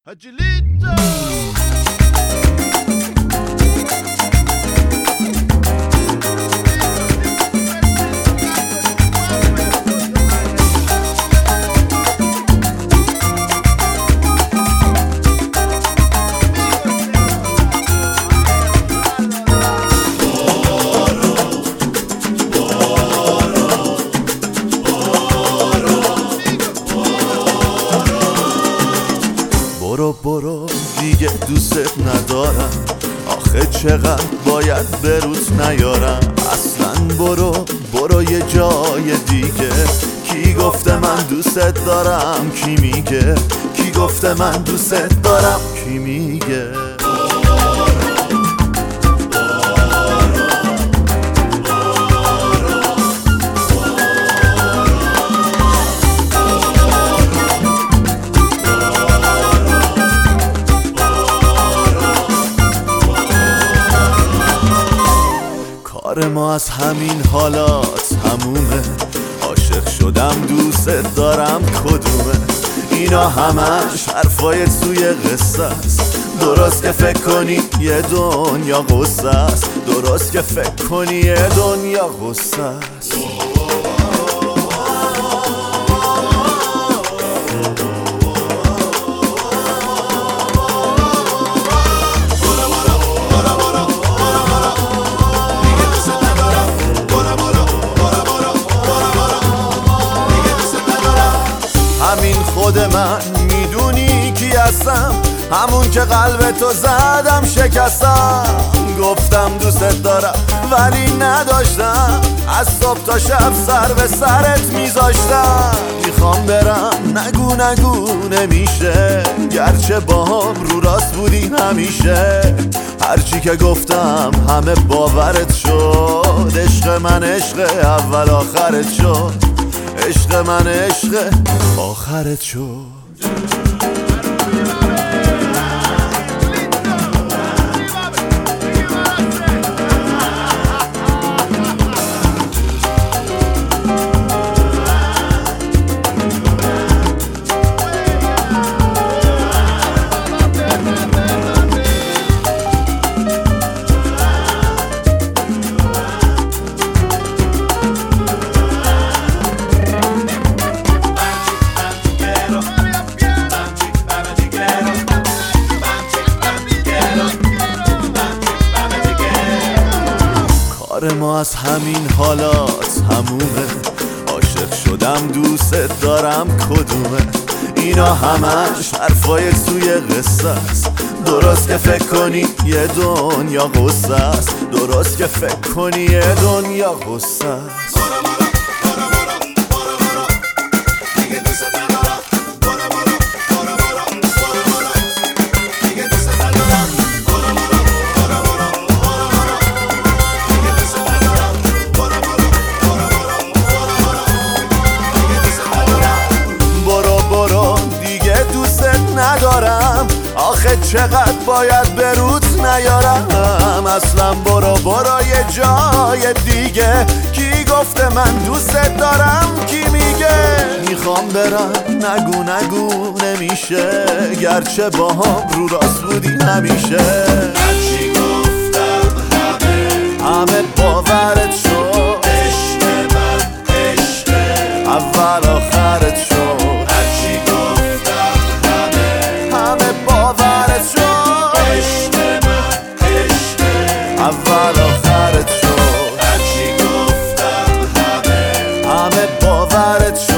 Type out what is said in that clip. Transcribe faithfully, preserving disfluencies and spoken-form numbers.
Agilito! برو برو دیگه دوست ندارم، آخه چقدر باید بروت نیارم. اصلا برو برو یه جای دیگه. کی گفته من دوست دارم؟ کی میگه؟ کی گفته من دوست دارم؟ کی میگه؟ کار ما از همین حالات همومه، عاشق شدم دوست دارم کدومه؟ اینا همش حرفای توی قصه است. درست که فکر کنی یه دنیا قصه است. درست که فکر کنی یه دنیا قصه است. همین خود من میدونی کی هستم، همون که قلب تو زدم شکستم. گفتم دوست دارم ولی نداشتم، از صبح تا شب سر به سرت میذاشتم. میخوام برم نگو نگو نمیشه، گرچه با هم رو راست بودی همیشه. هرچی که گفتم همه باورت شد. عشق من عشق اول آخرت شد. عشق من عشق آخرت شد. کار ما از همین حالات همومه، عاشق شدم دوست دارم کدومه؟ اینا همش حرفای توی قصه است. درست که فکر کنی یه دنیا قصه است. درست که فکر کنی یه دنیا قصه است. ندارم آخه چقدر باید بروت نیارم. اصلا برو برو یه جای دیگه. کی گفته من دوست دارم؟ کی میگه؟ میخوام برم نگو نگو نمیشه، گرچه با هم رو راست بودی همیشه. هرچی گفتم همه همه باورت شد. عشق من عشق اول آخرت شد. اول آخرت شد. هرچی گفتم همه همه باورت شد.